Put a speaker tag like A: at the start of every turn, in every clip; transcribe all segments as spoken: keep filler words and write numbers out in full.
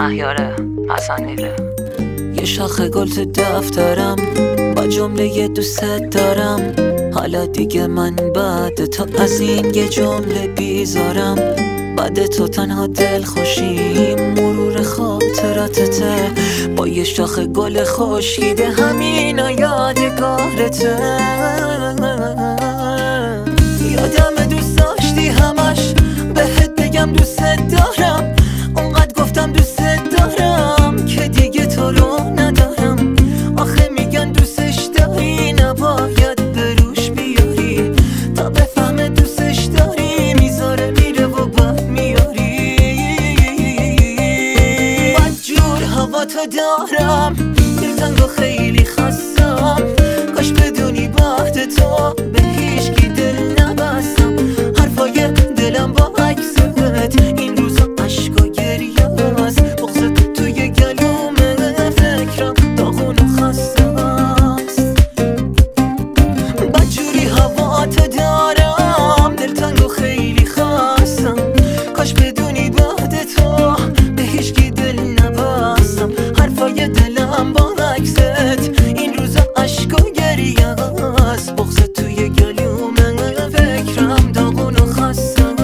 A: مهیار حسنی.
B: یه شاخه گل تو دفترم با جمله دوست دارم. حالا دیگه من بعد تو از این یه جمله بیزارم. بعد تو تنها دل خوشیم مرور خاطراتته. با یه شاخه گل خشکیده همینا یادگارته. یادم دوست داشتی همش بهت بگم دوست دارم. اونقدر گفتم دوست دارم که دیگه تو رو ندارم. آخه میگن دوستش داری نباید بروش بیاری. تا بفهمه دوستش داری میذاره میره و بد میاری. بدجور هوا تو دارم دلتنگ و خیلی خستم. کاش بدونی بعد تو به هیچکی دل نبستم. حرفای دلم با عکست این روزا عشق و گریه است. بغضت توی گلوم فکرم داغون و خسته است. بدجوری هوا تو دارم دلتنگ و خیلی خستم. کاش بدونی بعد تو به هیچکی دل نبستم. حرفای دلم با عکست این روزا عشق و گریه است. بغضت توی گلوم فکرم داغون و خسته است.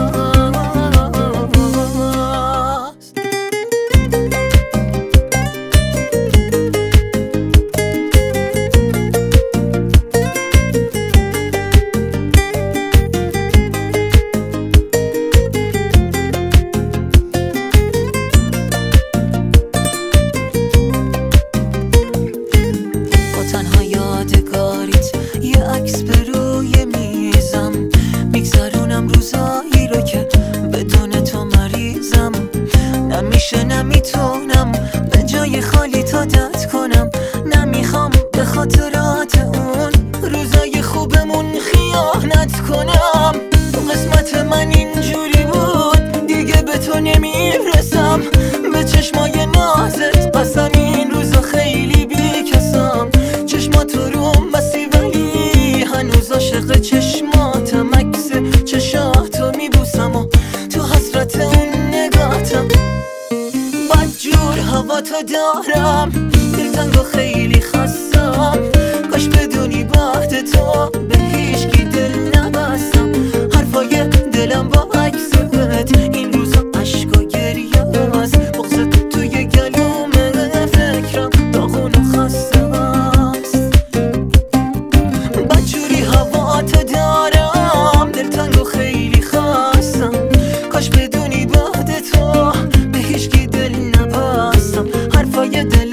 B: تنها یادگاریت یه عکس به روی میزم. میگذرونم روزایی رو که بدون تو مریضم. نمیشه نمیتونم به جای خالی عادت کنم. نمیخوام به خاطرات اون روزای خوبمون خیانت کنم. قسمت من اینجوری بود دیگه به تو نمیرسم. به چشمای نازت قسم این روزا خیلی بیکسم. چشمات رو بسی ولی هنوز عاشق چشماتم. عکس چشاتو میبوسم و تو حسرت اون نگاتم. بدجور هوا تو دارم دلتنگ و خیلی خستم. کاش بدونی بعد تو به هیچکی دل نبستم. حرفای دلم با عکست این روزا عشق و گریه است. بغضت توی گلوم فکرم داغون و خسته است. بدجوری هوا تو دارم دلتنگ و خیلی خستم. کاش بدونی بعد تو به هیچکی دل نبستم. حرفای دل